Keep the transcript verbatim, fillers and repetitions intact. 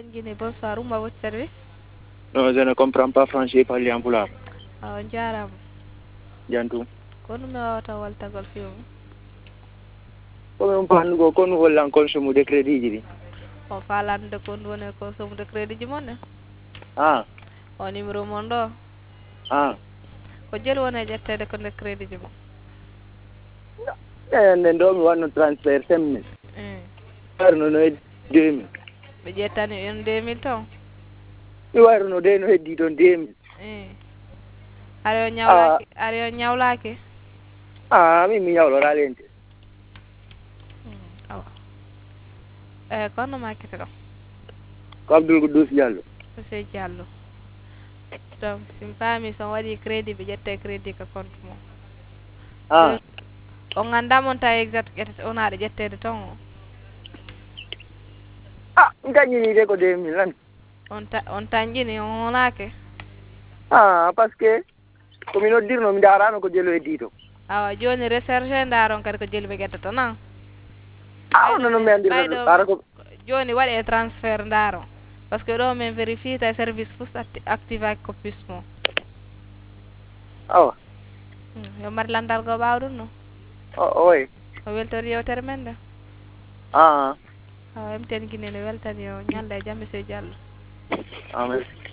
Guinée, bonsoir. Où est votre service? Non, je ne comprends pas français parler en pulaar. Ah, jaaraama. Jantum. Ko ɗum mi wawata waltagol fewmu? Komin umpannugo ko ɗum hollan consomme de crédit ji ɗi. O falandude ko ɗum woni ko somme de crédit ji mon ne? Ah, O numéro mon ɗo ah. ko joni woni e ƴettede ko nder crédit ji mon. Nden ɗo mi wanno transfert cinq mille. Mm. Warno no heddi deux mille. ɓe ƴettani en deux mille taw. Mi warno de no heddi toon deux mille. Mm. Are o Ah, ñawlaki are o ñawlaki? ah, min mi ñawlora lente. Mm. Awa. Eh, ko honno makkete ɗo? Ko Abdoul Koudous Diallo. Monsieur Diallo. Donc sin paami son waɗi crédit ɓe ƴette crédit ka compte mon. Ah, Joni o ganda mon taw exact ƴettete on aɗa ƴettede tan o. ah, mi tañƴini de ko deux mille nan. On ta on tañƴini on honake? Ah, par ce que komi noddirno mi darano ko jelo heddi to. Awa joni recherche ndaron kadi ko jeli ɓe ƴettata nan? Ah, on no mi andirno ɗum. ɓayɗo Ara ko joni waɗe transfert ndaron par ce que ɗo min vérifie tawi service fof acti activaki ko puce mon. awa. Mm, yo mari landal go ɓawɗum no? O oye. o weltori yewtere men nde. Ah, awa M T N Guinée ne weltani yo ñalde e jaam monsieur Diallo. ah, merci.